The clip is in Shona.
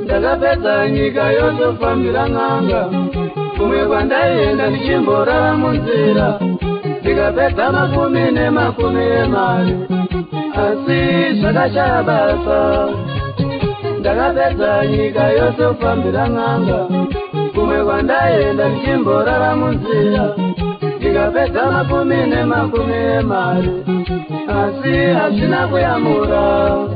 ndakapedza nyika yotofambira n'anga kumwe kwandaenda ndichimborara munzira ndikapedza makumi nemakumi emari asi zvakashaya basa ndakapedza nyika yotofambira n'anga kumwe kwandaenda ndichimborara munzira ndikapedza makumi nemakumi emari asi hazvina kuyamura